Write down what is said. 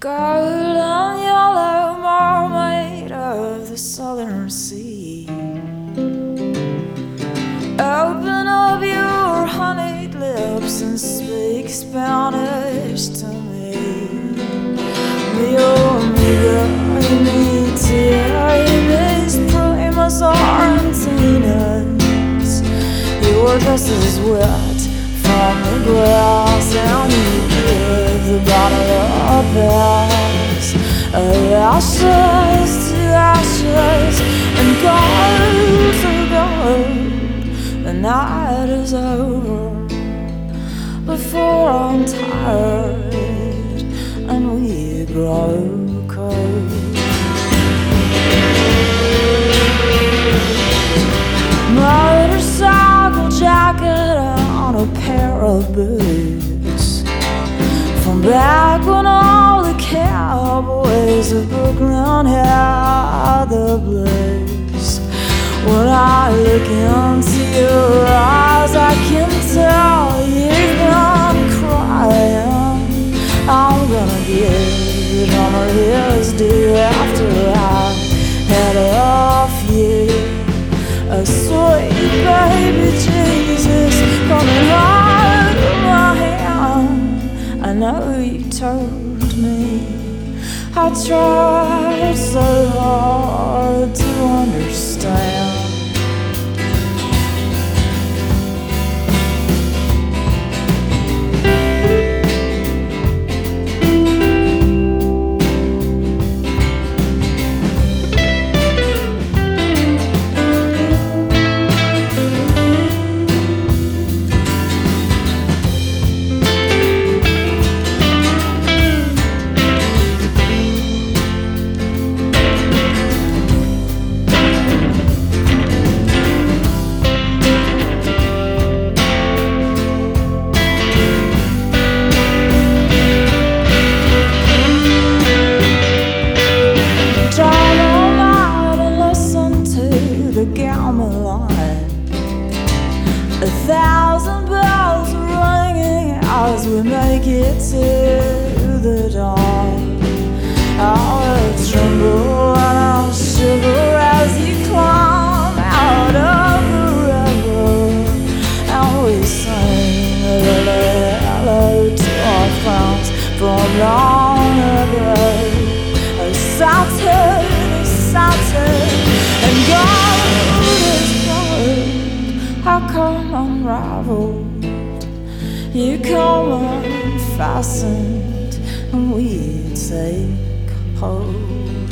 golden yellow mermaid of the southern sea, open up your honeyed lips and speak Spanish to me. Mi amiga, mi tía, mis primas argentinas, your dress is wet from the grass and you give the bottle a pass. Ashes to ashes and gold to gold. The night is over before I'm tired and we grow cold. Motorcycle jacket on a pair of boots from back when all the cowboys of Brooklyn had the blues. When I look into your eyes, I can tell you've been crying. I'm gonna give it on his due after I had off you. A sweet baby Jesus coming out of my hand. I know you told me I tried so hard to understand. Gamelan, 1,000 bells ringing as we make it to the dawn. I'll tremble and I'll shiver as you climb out of the river, and we sing a hello to our friends from long ago. A Saturn, and God, how come unraveled? You come unfastened, and we take hold.